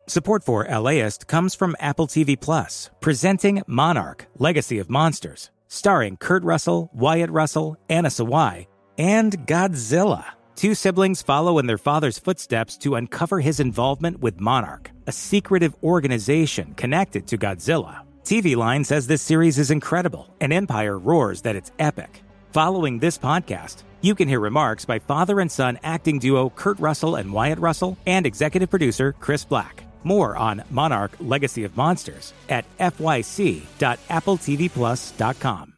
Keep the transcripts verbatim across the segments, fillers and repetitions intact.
Support for LAist comes from Apple T V Plus, presenting Monarch, Legacy of Monsters, starring Kurt Russell, Wyatt Russell, Anna Sawai, and Godzilla. Two siblings follow in their father's footsteps to uncover his involvement with Monarch, a secretive organization connected to Godzilla. T V Line says this series is incredible, and Empire roars that it's epic. Following this podcast, you can hear remarks by father and son acting duo Kurt Russell and Wyatt Russell and executive producer Chris Black. More on Monarch Legacy of Monsters at f y c dot apple t v plus dot com.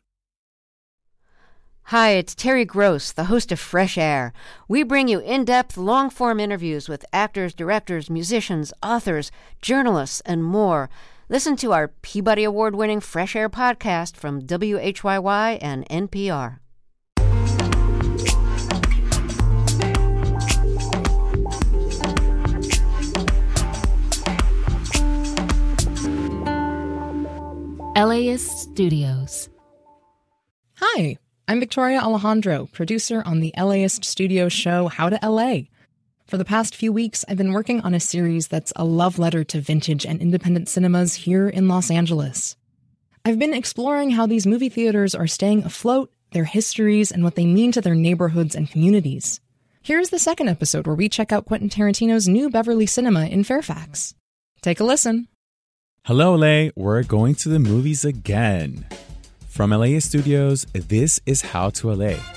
Hi, it's Terry Gross, the host of Fresh Air. We bring you in-depth, long-form interviews with actors, directors, musicians, authors, journalists, and more. Listen to our Peabody Award-winning Fresh Air podcast from W H Y Y and N P R. LAist Studios. Hi, I'm Victoria Alejandro, producer on the LAist Studios show How to L A. For the past few weeks, I've been working on a series that's a love letter to vintage and independent cinemas here in Los Angeles. I've been exploring how these movie theaters are staying afloat, their histories, and what they mean to their neighborhoods and communities. Here's the second episode where we check out Quentin Tarantino's New Beverly Cinema in Fairfax. Take a listen. Hello, L A. We're going to the movies again. From LAist Studios, this is How to L A,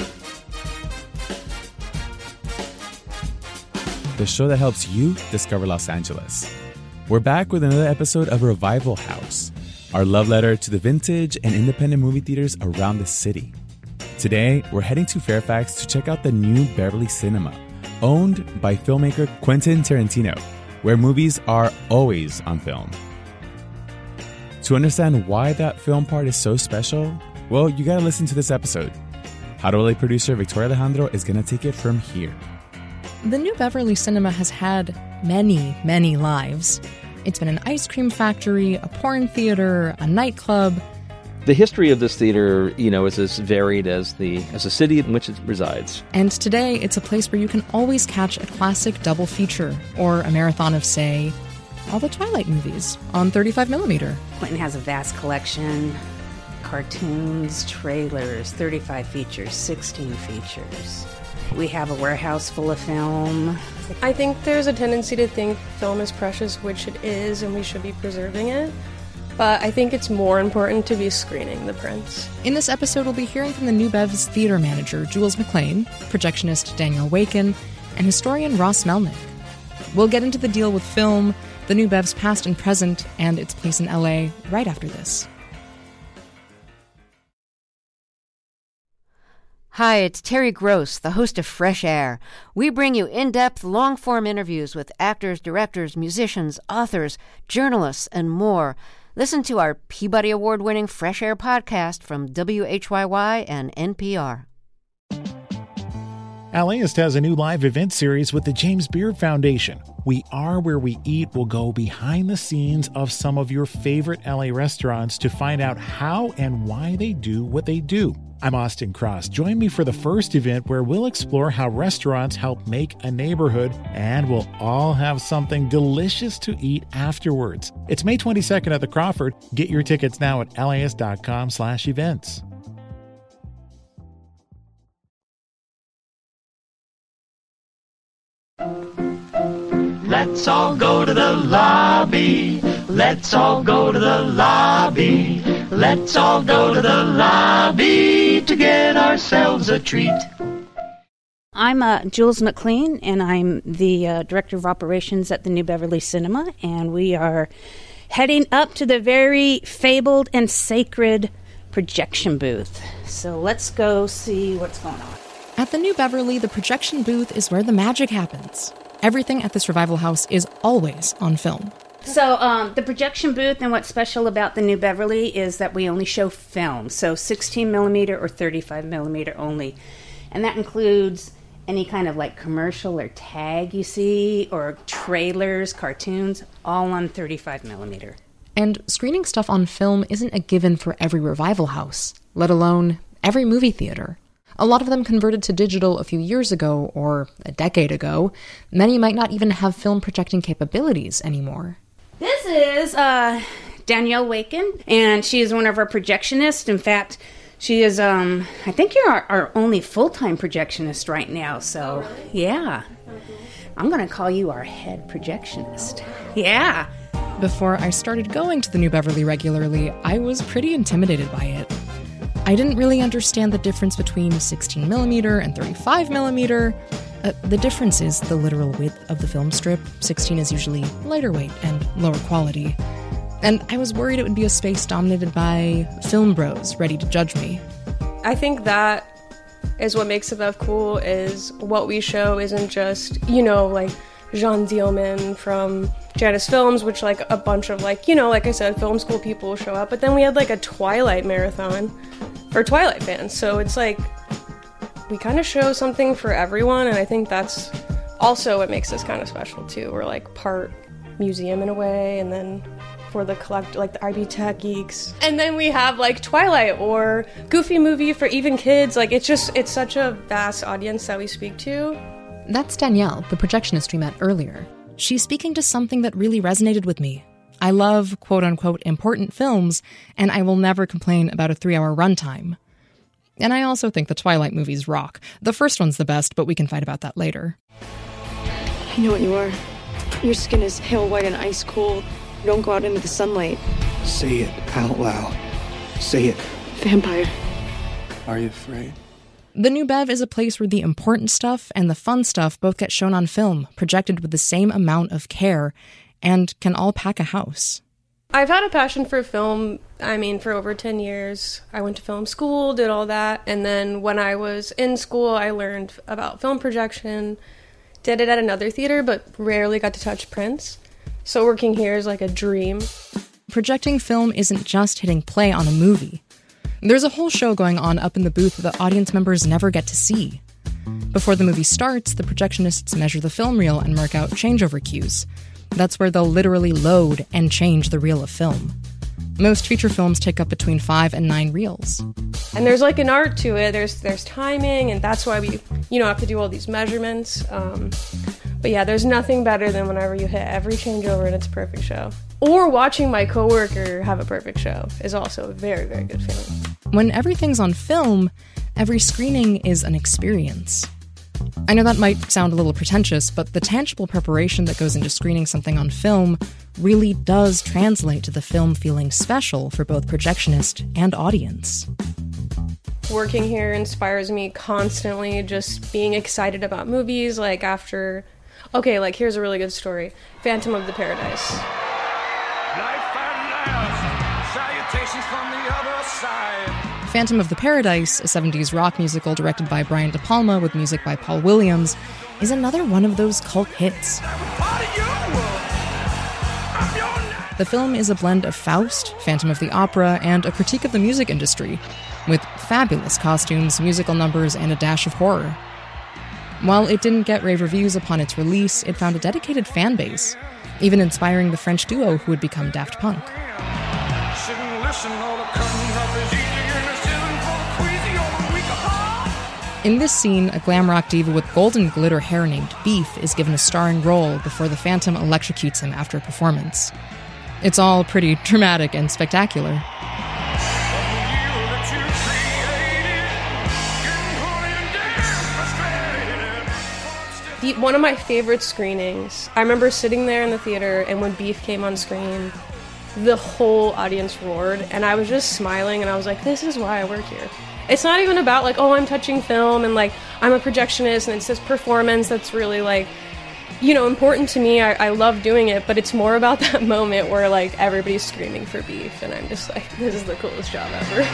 the show that helps you discover Los Angeles. We're back with another episode of Revival House, our love letter to the vintage and independent movie theaters around the city. Today, we're heading to Fairfax to check out the New Beverly Cinema, owned by filmmaker Quentin Tarantino, where movies are always on film. To understand why that film part is so special, well, you gotta listen to this episode. How to L A producer Victoria Alejandro is gonna take it from here. The New Beverly Cinema has had many, many lives. It's been an ice cream factory, a porn theater, a nightclub. The history of this theater, you know, is as varied as the as the city in which it resides. And today, it's a place where you can always catch a classic double feature or a marathon of, say, all the Twilight movies on thirty-five millimeter. Quentin has a vast collection, cartoons, trailers, thirty-five features, sixteen features. We have a warehouse full of film. I think there's a tendency to think film is precious, which it is, and we should be preserving it. But I think it's more important to be screening the prints. In this episode, we'll be hearing from the New Bev's theater manager, Jules McLean, projectionist Danielle Waken, and historian Ross Melnick. We'll get into the deal with film, the New Bev's past and present, and its place in L A right after this. Hi, it's Terry Gross, the host of Fresh Air. We bring you in-depth, long-form interviews with actors, directors, musicians, authors, journalists, and more. Listen to our Peabody Award-winning Fresh Air podcast from W H Y Y and N P R. LAist has a new live event series with the James Beard Foundation. We Are Where We Eat will go behind the scenes of some of your favorite L A restaurants to find out how and why they do what they do. I'm Austin Cross. Join me for the first event where we'll explore how restaurants help make a neighborhood, and we'll all have something delicious to eat afterwards. It's May twenty-second at the Crawford. Get your tickets now at laist.com slash events. Let's all go to the lobby. Let's all go to the lobby. Let's all go to the lobby to get ourselves a treat. I'm uh, Jules McLean, and I'm the uh, Director of Operations at the New Beverly Cinema, and we are heading up to the very fabled and sacred projection booth. So let's go see what's going on. At the New Beverly, the projection booth is where the magic happens. Everything at this Revival House is always on film. So um, the projection booth, and what's special about the New Beverly is that we only show film, so sixteen millimeter or thirty-five millimeter only. And that includes any kind of like commercial or tag you see, or trailers, cartoons, all on thirty-five millimeter. And screening stuff on film isn't a given for every Revival House, let alone every movie theater. A lot of them converted to digital a few years ago, or a decade ago. Many might not even have film projecting capabilities anymore. This is uh, Danielle Waken, and she is one of our projectionists. In fact, she is, um, I think you're our, our only full-time projectionist right now, so, oh, really? Yeah. I'm going to call you our head projectionist. Yeah. Before I started going to the New Beverly regularly, I was pretty intimidated by it. I didn't really understand the difference between sixteen millimeter and thirty-five millimeter. Uh, the difference is the literal width of the film strip. sixteen is usually lighter weight and lower quality. And I was worried it would be a space dominated by film bros ready to judge me. I think that is what makes Above cool, is what we show isn't just, you know, like Jean Dielman from Janus Films, which like a bunch of like, you know, like I said, film school people show up. But then we had like a Twilight marathon for Twilight fans. So it's like we kind of show something for everyone. And I think that's also what makes this kind of special too. We're like part museum in a way, and then for the collect, like the I B Tech geeks. And then we have like Twilight or Goofy Movie for even kids. Like it's just, it's such a vast audience that we speak to. That's Danielle, the projectionist we met earlier. She's speaking to something that really resonated with me. I love quote-unquote important films, and I will never complain about a three-hour runtime. And I also think the Twilight movies rock. The first one's the best, but we can fight about that later. I know what you are. Your skin is pale white and ice cold. You don't go out into the sunlight. Say it out loud. Say it. Vampire. Are you afraid? The New Bev is a place where the important stuff and the fun stuff both get shown on film, projected with the same amount of care, and can all pack a house. I've had a passion for film, I mean, for over ten years. I went to film school, did all that, and then when I was in school, I learned about film projection, did it at another theater, but rarely got to touch prints. So working here is like a dream. Projecting film isn't just hitting play on a movie. There's a whole show going on up in the booth that audience members never get to see. Before the movie starts, the projectionists measure the film reel and mark out changeover cues. That's where they'll literally load and change the reel of film. Most feature films take up between five and nine reels. And there's like an art to it. There's there's timing, and that's why we, you know, have to do all these measurements. Um, but yeah, there's nothing better than whenever you hit every changeover and it's a perfect show. Or watching my coworker have a perfect show is also a very, very good feeling. When everything's on film, every screening is an experience. I know that might sound a little pretentious, but the tangible preparation that goes into screening something on film really does translate to the film feeling special for both projectionist and audience. Working here inspires me constantly, just being excited about movies, like after... Okay, like here's a really good story. Phantom of the Paradise. Life and death, salutations from the other side. Phantom of the Paradise, a seventies rock musical directed by Brian De Palma with music by Paul Williams, is another one of those cult hits. The film is a blend of Faust, Phantom of the Opera, and a critique of the music industry, with fabulous costumes, musical numbers, and a dash of horror. While it didn't get rave reviews upon its release, it found a dedicated fan base, even inspiring the French duo who would become Daft Punk. In this scene, a glam rock diva with golden glitter hair named Beef is given a starring role before the Phantom electrocutes him after a performance. It's all pretty dramatic and spectacular. The, one of my favorite screenings, I remember sitting there in the theater, and when Beef came on screen, the whole audience roared, and I was just smiling, and I was like, this is why I work here. It's not even about like, oh, I'm touching film, and like, I'm a projectionist, and it's this performance that's really like, you know, important to me. I, I love doing it, but it's more about that moment where like, everybody's screaming for Beef, and I'm just like, this is the coolest job ever.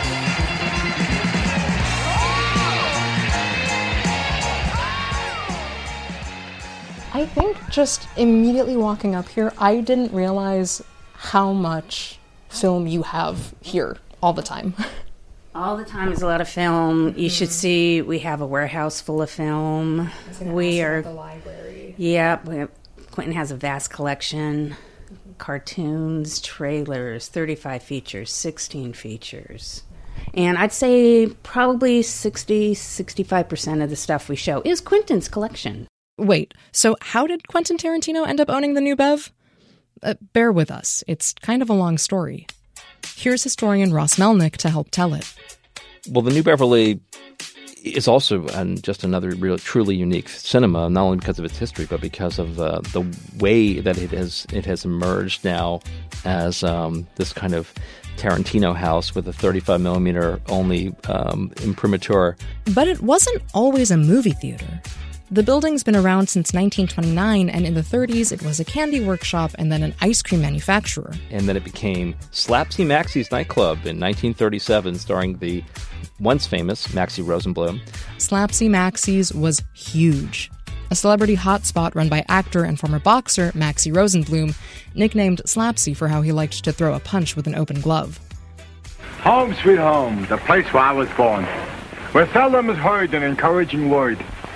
I think just immediately walking up here, I didn't realize how much film you have here all the time. All the time is a lot of film. You should see we have a warehouse full of film. We are the library. Yeah, we have, Quentin has a vast collection. Mm-hmm. Cartoons, trailers, thirty-five features, sixteen features. And I'd say probably sixty, sixty-five percent of the stuff we show is Quentin's collection. Wait, so how did Quentin Tarantino end up owning the New Bev? Uh, bear with us. It's kind of a long story. Here's historian Ross Melnick to help tell it. Well, the New Beverly is also um, just another real, truly unique cinema, not only because of its history, but because of uh, the way that it has it has emerged now as um, this kind of Tarantino house with a thirty-five millimeter only um, imprimatur. But it wasn't always a movie theater. The building's been around since nineteen twenty-nine, and in the thirties it was a candy workshop and then an ice cream manufacturer. And then it became Slapsy Maxi's nightclub in nineteen thirty-seven, starring the once famous Maxie Rosenblum. Slapsy Maxi's was huge. A celebrity hotspot run by actor and former boxer Maxie Rosenblum, nicknamed Slapsy for how he liked to throw a punch with an open glove. Home sweet home, the place where I was born, where seldom is heard an encouraging word.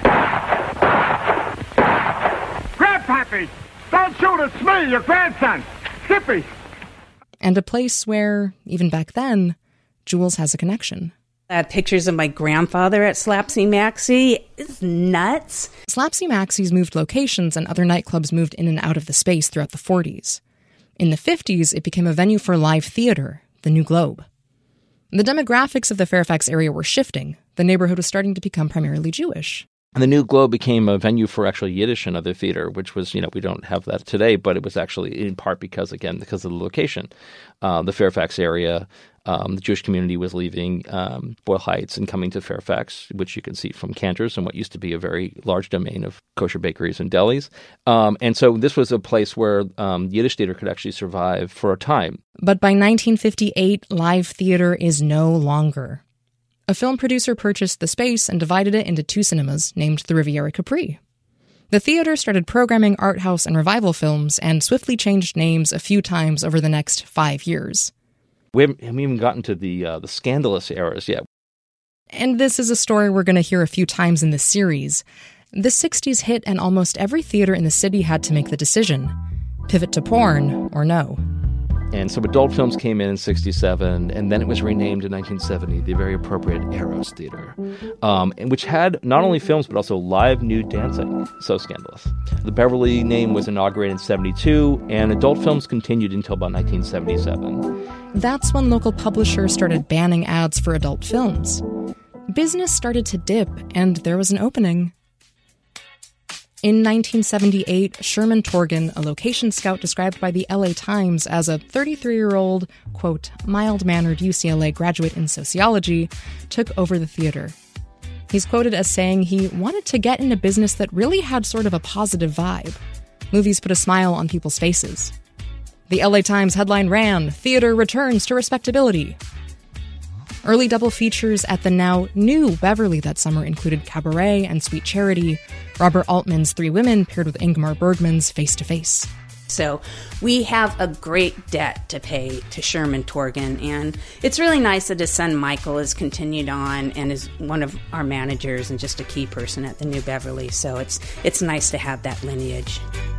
Grandpappy, don't shoot, it's me, your grandson, Skippy. And a place where, even back then, Jules has a connection. I have pictures of my grandfather at Slapsy Maxie. It's nuts. Slapsy Maxi's moved locations, and other nightclubs moved in and out of the space throughout the forties. In the fifties, it became a venue for live theater, the New Globe. The demographics of the Fairfax area were shifting. The neighborhood was starting to become primarily Jewish. And the New Globe became a venue for actually Yiddish and other theater, which was, you know, we don't have that today, but it was actually in part because, again, because of the location. Uh, the Fairfax area, um, the Jewish community was leaving um, Boyle Heights and coming to Fairfax, which you can see from Cantor's and what used to be a very large domain of kosher bakeries and delis. Um, and so this was a place where um, Yiddish theater could actually survive for a time. But by nineteen fifty-eight, live theater is no longer. A film producer purchased the space and divided it into two cinemas named the Riviera Capri. The theater started programming art house and revival films and swiftly changed names a few times over the next five years. We haven't, haven't even gotten to the uh, the scandalous eras yet. And this is a story we're going to hear a few times in this series. The sixties hit, and almost every theater in the city had to make the decision: pivot to porn or no. And so adult films came in in sixty-seven, and then it was renamed in nineteen seventy, the very appropriate Eros Theater, um, which had not only films but also live nude dancing. So scandalous. The Beverly name was inaugurated in seventy-two, and adult films continued until about nineteen seventy-seven. That's when local publishers started banning ads for adult films. Business started to dip, and there was an opening. In nineteen seventy-eight, Sherman Torgan, a location scout described by the L A Times as a thirty-three-year-old, quote, mild-mannered U C L A graduate in sociology, took over the theater. He's quoted as saying he wanted to get in a business that really had sort of a positive vibe. Movies put a smile on people's faces. The L A Times headline ran, "Theater returns to respectability." Early double features at the now new Beverly that summer included Cabaret and Sweet Charity, Robert Altman's Three Women paired with Ingmar Bergman's Face to Face. So we have a great debt to pay to Sherman Torgan, and it's really nice that his son Michael has continued on and is one of our managers and just a key person at the New Beverly. So it's it's nice to have that lineage.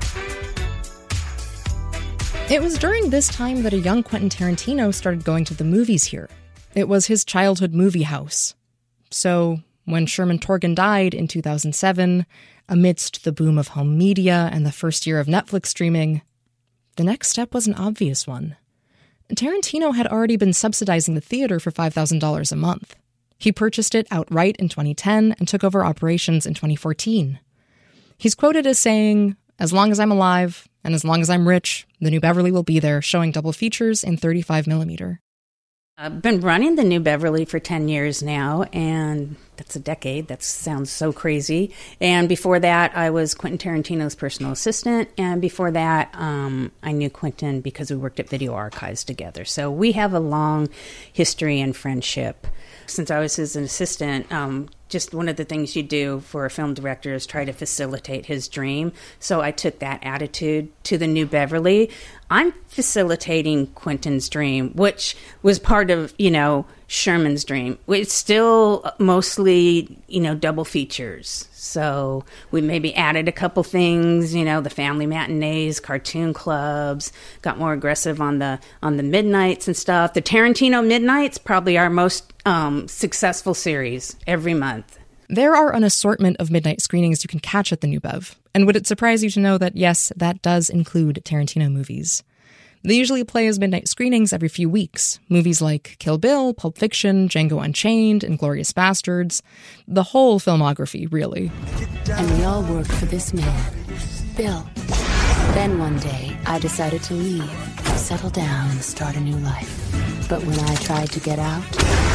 It was during this time that a young Quentin Tarantino started going to the movies here. It was his childhood movie house. So, when Sherman Torgan died in two thousand seven, amidst the boom of home media and the first year of Netflix streaming, the next step was an obvious one. Tarantino had already been subsidizing the theater for five thousand dollars a month. He purchased it outright in twenty ten and took over operations in twenty fourteen. He's quoted as saying, "As long as I'm alive, and as long as I'm rich, the New Beverly will be there, showing double features in thirty-five millimeter. I've been running the New Beverly for ten years now, and that's a decade. That sounds so crazy. And before that, I was Quentin Tarantino's personal assistant, and before that, um, I knew Quentin because we worked at Video Archives together. So we have a long history and friendship. Since I was his assistant, um, just one of the things you do for a film director is try to facilitate his dream. So I took that attitude to the New Beverly. I'm facilitating Quentin's dream, which was part of, you know, Sherman's Dream. It's still mostly, you know, double features. So we maybe added a couple things, you know, the family matinees, cartoon clubs, got more aggressive on the on the midnights and stuff. The Tarantino Midnights, probably our most um, successful series every month. There are an assortment of midnight screenings you can catch at the New Bev. And would it surprise you to know that, yes, that does include Tarantino movies? They usually play as midnight screenings every few weeks. Movies like Kill Bill, Pulp Fiction, Django Unchained, Inglourious Bastards. The whole filmography, really. And we all worked for this man, Bill. Then one day, I decided to leave, settle down, and start a new life. But when I tried to get out,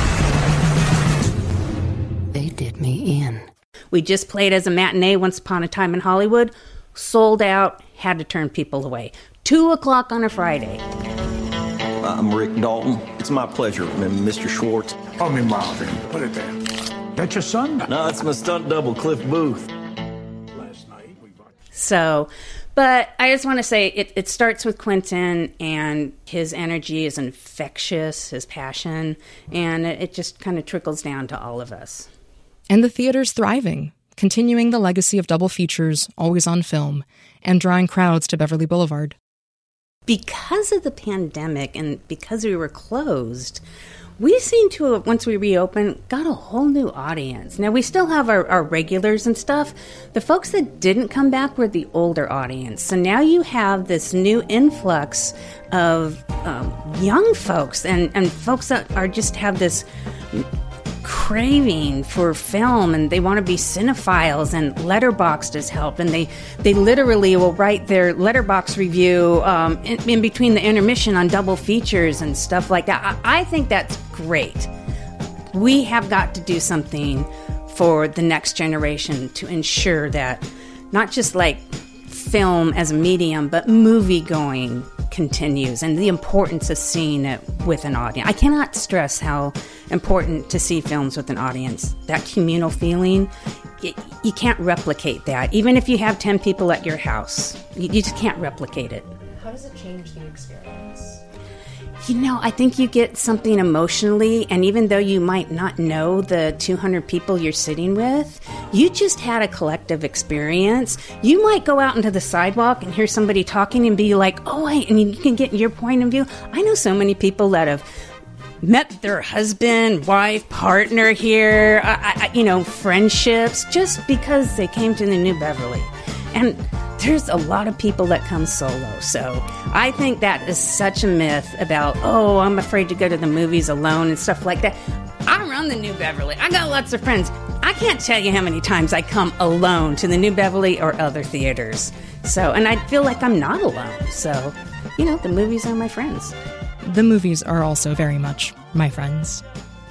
they did me in. We just played as a matinee Once Upon a Time in Hollywood. Sold out, had to turn people away. Two o'clock on a Friday. I'm Rick Dalton. It's my pleasure, Mister Schwartz. Call me Marvin. Put it there. That's your son? No, it's my stunt double, Cliff Booth. So, but I just want to say it, it starts with Quentin, and his energy is infectious, his passion, and it, it just kind of trickles down to all of us. And the theater's thriving, continuing the legacy of double features, always on film, and drawing crowds to Beverly Boulevard. Because of the pandemic and because we were closed, we seem to have, once we reopened, got a whole new audience. Now, we still have our, our regulars and stuff. The folks that didn't come back were the older audience. So now you have this new influx of um, young folks and, and folks that are just have this craving for film, and they want to be cinephiles, and Letterboxd has helped, and they they literally will write their Letterboxd review um, in, in between the intermission on double features and stuff like that. I, I think that's great. We have got to do something for the next generation to ensure that not just like film as a medium, but movie going continues, and the importance of seeing it with an audience. I cannot stress how important to see films with an audience. That communal feeling, you, you can't replicate that. Even if you have ten people at your house, you, you just can't replicate it. How does it change the experience? You know, I think you get something emotionally, and even though you might not know the two hundred people you're sitting with, you just had a collective experience. You might go out into the sidewalk and hear somebody talking and be like, oh, wait, and you can get your point of view. I know so many people that have met their husband, wife, partner here, I, I, you know, friendships, just because they came to the New Beverly. And there's a lot of people that come solo. So I think that is such a myth about, oh, I'm afraid to go to the movies alone and stuff like that. I run the New Beverly. I got lots of friends. I can't tell you how many times I come alone to the New Beverly or other theaters. So, and I feel like I'm not alone. So, you know, the movies are my friends. The movies are also very much my friends.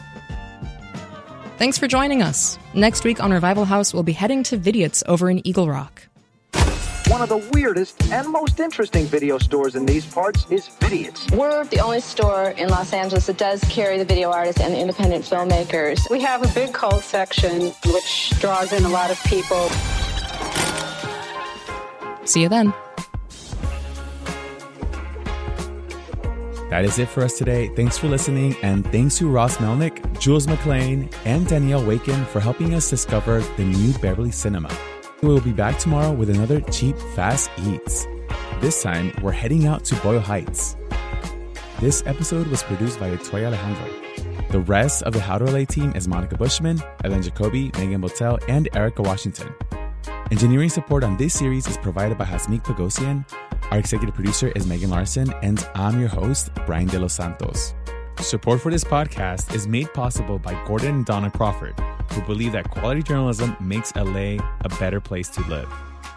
Thanks for joining us. Next week on Revival House, we'll be heading to Vidiot's over in Eagle Rock. One of the weirdest and most interesting video stores in these parts is Vidiot's. We're the only store in Los Angeles that does carry the video artists and the independent filmmakers. We have a big cult section, which draws in a lot of people. See you then. That is it for us today. Thanks for listening, and thanks to Ross Melnick, Jules McLean, and Danielle Waken for helping us discover the New Beverly Cinema. We'll be back tomorrow with another Cheap Fast Eats. This time, we're heading out to Boyle Heights. This episode was produced by Victoria Alejandro. The rest of the How to L A team is Monica Bushman, Ellen Jacoby, Megan Botel, and Erica Washington. Engineering support on this series is provided by Hasmik Pagosian. Our executive producer is Megan Larson, and I'm your host, Brian De Los Santos. Support for this podcast is made possible by Gordon and Donna Crawford, who believe that quality journalism makes L A a better place to live.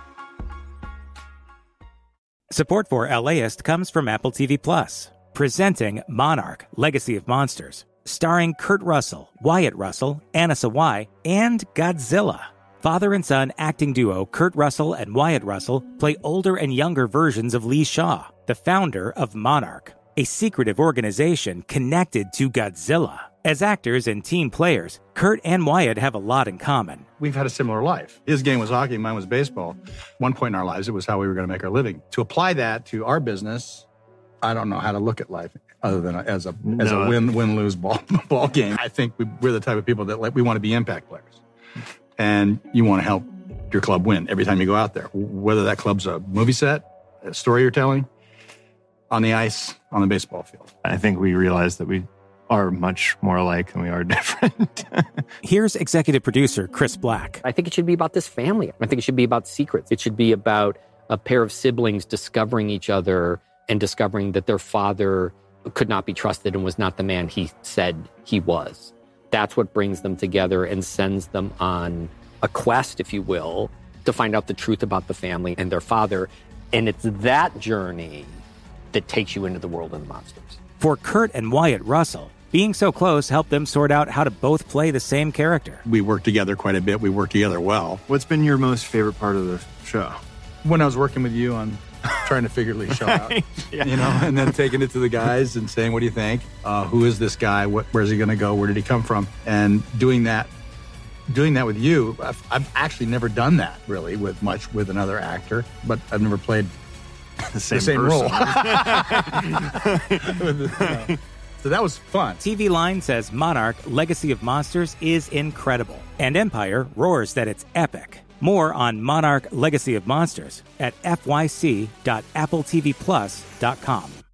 Support for LAist comes from Apple T V Plus, presenting Monarch, Legacy of Monsters, starring Kurt Russell, Wyatt Russell, Anna Sawai, and Godzilla. Father and son acting duo Kurt Russell and Wyatt Russell play older and younger versions of Lee Shaw, the founder of Monarch, a secretive organization connected to Godzilla. As actors and team players, Kurt and Wyatt have a lot in common. We've had a similar life. His game was hockey, mine was baseball. One point in our lives, it was how we were going to make our living. To apply that to our business, I don't know how to look at life other than as a as No. a win win lose ball ball game. I think we, we're the type of people that like we want to be impact players, and you want to help your club win every time you go out there. Whether that club's a movie set, a story you're telling, on the ice, on the baseball field. I think we realized that we are much more alike than we are different. Here's executive producer Chris Black. I think it should be about this family. I think it should be about secrets. It should be about a pair of siblings discovering each other and discovering that their father could not be trusted and was not the man he said he was. That's what brings them together and sends them on a quest, if you will, to find out the truth about the family and their father. And it's that journey that takes you into the world of the monsters. For Kurt and Wyatt Russell, being so close helped them sort out how to both play the same character. We work together quite a bit. We work together well. What's been your most favorite part of the show? When I was working with you on trying to figure the show out, Yeah. you know, and then taking it to the guys and saying, what do you think? Uh, who is this guy? What, where's he going to go? Where did he come from? And doing that, doing that with you, I've, I've actually never done that really with much with another actor, but I've never played The same, the same person. role. You know. So that was fun. T V Line says Monarch, Legacy of Monsters is incredible. And Empire roars that it's epic. More on Monarch, Legacy of Monsters at f y c dot apple t v plus dot com.